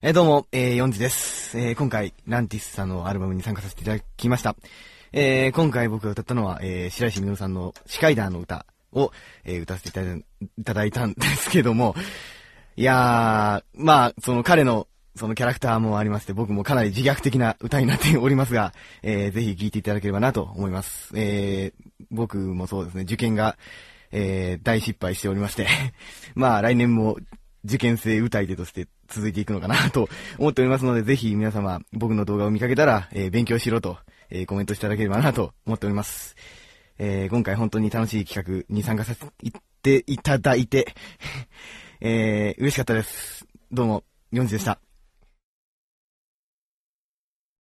どうも、ヨンジです。今回、ランティスさんのアルバムに参加させていただきました。今回僕が歌ったのは、白石稔さんのシカイダーの歌を、歌わせていただいたんですけども、いやー、まあ、その彼の、そのキャラクターもありまして、僕もかなり自虐的な歌になっておりますが、ぜひ聴いていただければなと思います。僕もそうですね、受験が、大失敗しておりまして、まあ来年も受験生歌い手として続いていくのかなと思っておりますので、ぜひ皆様僕の動画を見かけたら、勉強しろと、コメントしていただければなと思っております。今回本当に楽しい企画に参加させていただいて、嬉しかったです。どうも、ヨンジでした。